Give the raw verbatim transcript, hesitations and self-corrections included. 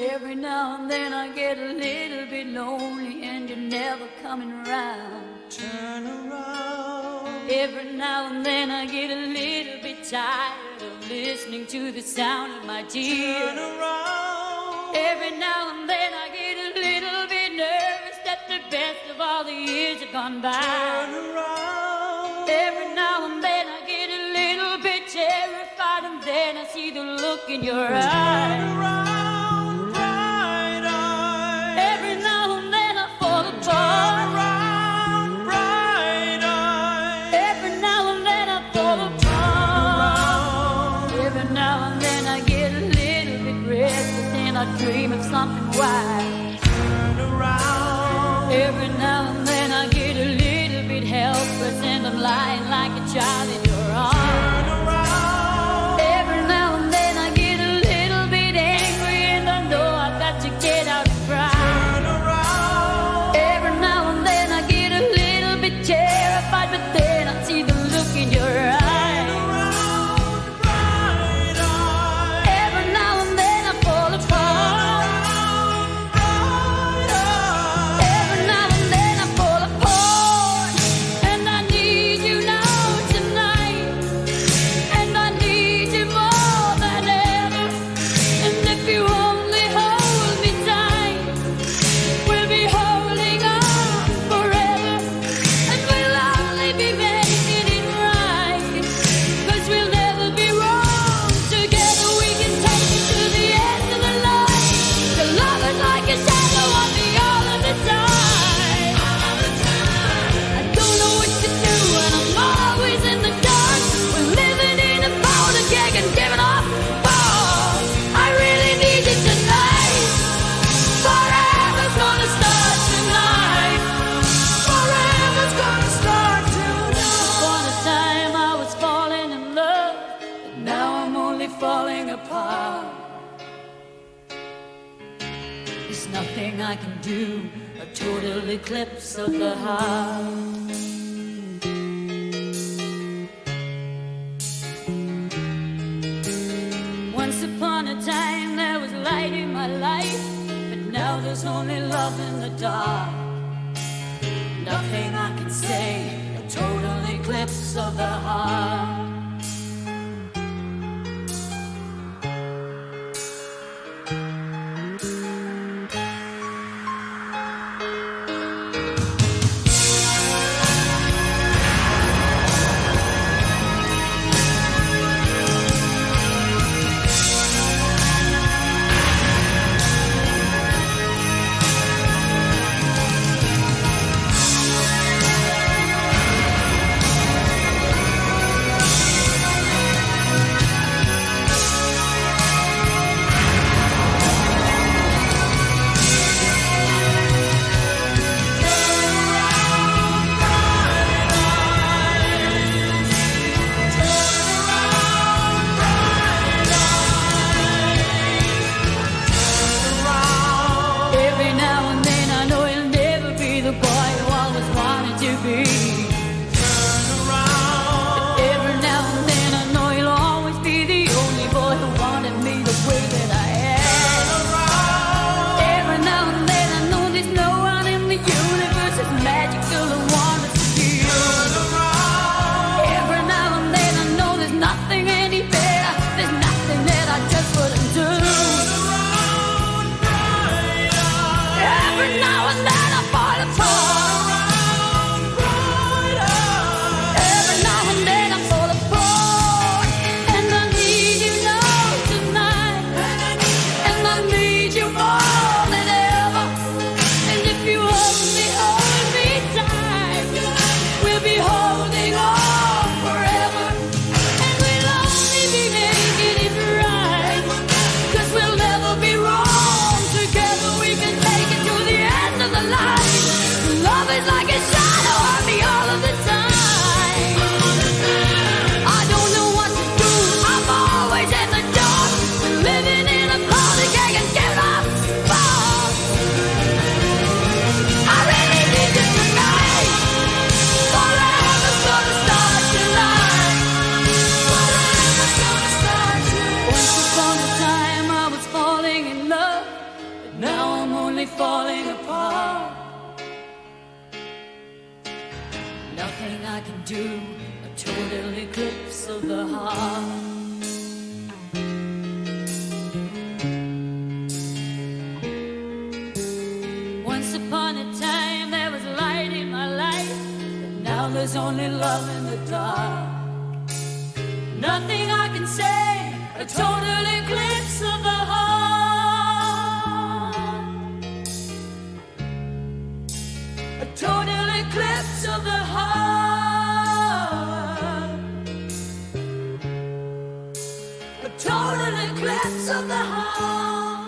Every now and then I get a little bit lonely and you're never coming around. Turn around. Every now and then I get a little bit tired of listening to the sound of my tears. Turn around. Every now and then I get a little bit nervous that the best of all the years have gone by. Turn around. Every now and then I get a little bit terrified, and then I see the look in your eyes. Turn around, bright eyes. Every now and then I fall Turn apart. around, bright eyes. Every now and then I fall apart. Every now and then I get a little bit restless and I dream of something wise. Turn around. Every now and then I get a little bit helpless and I'm lying like a child in your arms. Turn around. Every now and then I get a little bit angry and I know I've got to get out and cry. Turn around. Every now and then I get a little bit terrified, but then I see the look in your eyes. Around, bright eyes. Every now and then I fall apart. Bright eyes. Every now and then I fall apart. And I need you now tonight. And I need you more than ever. And if you only hold me tight, we'll be holding on forever. And we'll only be making it right. 'Cause we'll never be wrong. Together we can take it to the end of the line. The love is like a shadow on me all of the time. I don't know what to do and I'm always in the dark. We're living in a powder keg and giving off balls. I really need you tonight. Forever's gonna start tonight. Forever's gonna start tonight. Upon a time I was falling in love, but now I'm only falling apart. There's nothing I can do, a total eclipse of the heart. Once upon a time there was light in my life, but now there's only love in the dark. Nothing I can say, a total eclipse of the heart. Every now and then I know you'll never be the boy who always wanted to be. Turn around. Every now and then I know you'll always be the only boy who wanted me the way that I am. Every now and then I know there's no one in the universe as magical and wondrous as you. Every now and then I know there's nothing any better. There's nothing that I just wouldn't do. Every now and then I fall apart. Every now and then I fall apart. And I need you now tonight. only falling apart. Nothing I can do, a total eclipse of the heart. Once upon a time there was light in my life, but now there's only love in the dark. Nothing I can say, a total eclipse of the heart. A total eclipse of the heart. A total eclipse of the heart.